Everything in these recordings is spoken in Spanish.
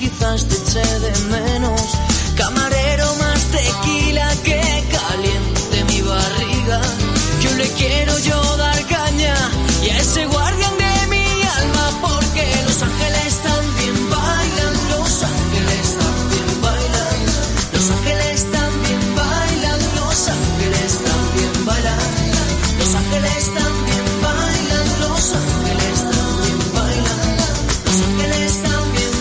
quizás te eche de menos. Camarero, más tequila que caliente mi barriga. Yo le quiero yo dar caña y a ese guardián de mi alma, porque los ángeles también bailan, los ángeles también bailan, los ángeles también bailan, los ángeles también bailan, los ángeles también bailan, los ángeles también bailan, los ángeles también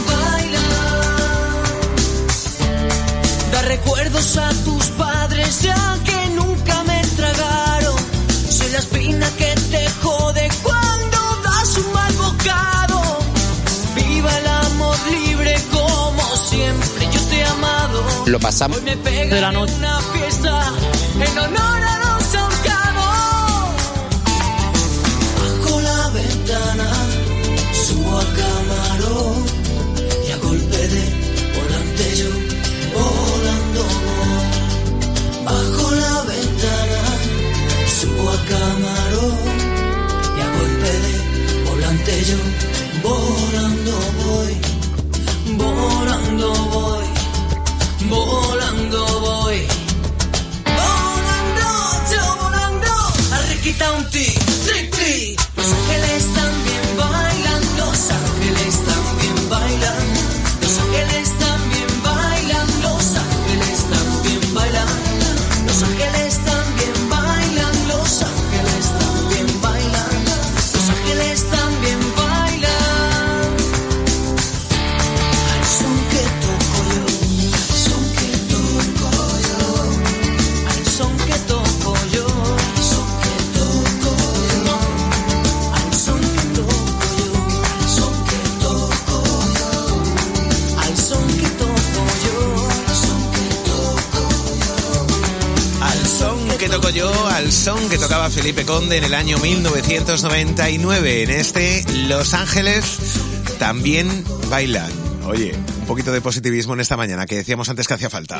bailan. Da recuerdos a tus padres ya que nunca me tragaron. Soy la espina que te jode cuando das un mal bocado. Viva el amor libre como siempre yo te he amado. Lo pasamos Hoy me pega de la noche. una fiesta en honor a los ahorcados. Bajo la ventana subo a camarón y a golpe de volante yo volando voy. Bajo la ventana subo a camarón y a golpe de volante yo volando voy, volando voy, volando voy, volando yo volando. Arriquita un ti, tri tri. Los ángeles también bailan, los ángeles también bailan, los ángeles también bailan, los ángeles también bailan, los ángeles también bailan, los ángeles también bailan, los ángeles también bailan. Al son que toco yo, al son que toco yo, al son que toco yo, al son que toco yo, al son que toco yo, al son que toco yo, al son que toco yo, al son que toco yo. Al son que toco yo, al son que tocaba Felipe Conde en el año 1999. En este, Los Ángeles también bailan. Oye, un poquito de positivismo en esta mañana, que decíamos antes que hacía falta.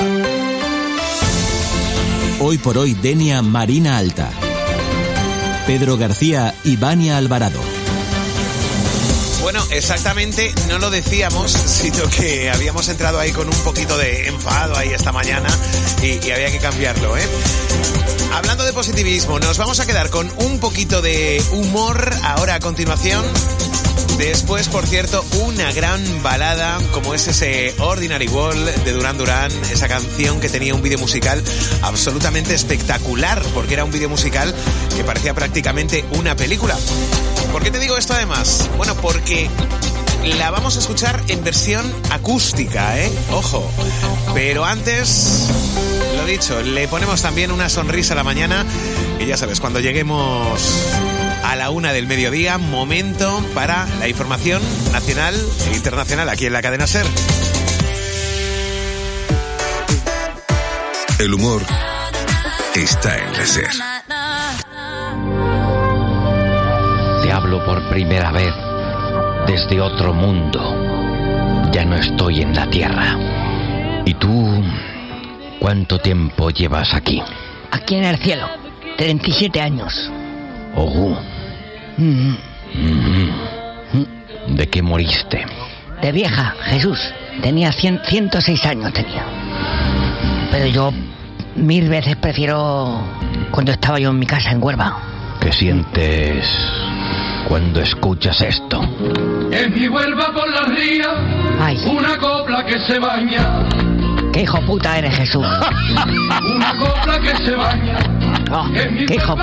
Hoy por hoy, Denia Marina Alta. Pedro García y Vania Alvarado. Bueno, exactamente no lo decíamos, sino que habíamos entrado ahí con un poquito de enfado ahí esta mañana y había que cambiarlo, ¿eh? Hablando de positivismo, nos vamos a quedar con un poquito de humor ahora a continuación. Después, por cierto, una gran balada como es ese Ordinary World de Duran Duran, esa canción que tenía un vídeo musical absolutamente espectacular, porque era un vídeo musical que parecía prácticamente una película. ¿Por qué te digo esto además? Bueno, porque la vamos a escuchar en versión acústica, ¿eh? Ojo. Pero antes, lo dicho, le ponemos también una sonrisa a la mañana y ya sabes, cuando lleguemos a la 1 del mediodía, momento para la información nacional e internacional aquí en la cadena SER. El humor está en la SER. Te hablo por primera vez desde otro mundo. Ya no estoy en la Tierra. ¿Y tú cuánto tiempo llevas aquí? Aquí en el cielo, 37 años. Oh. ¿De qué moriste? De vieja, Jesús. Tenía 106 años tenía. Pero yo 1000 veces prefiero cuando estaba yo en mi casa en Huelva. ¿Qué sientes cuando escuchas esto? En mi Huelva por la ría, Ay. Una copla que se baña. ¡Qué hijo puta eres, Jesús! Una copla que se baña. Oh, En mi ¡qué hijo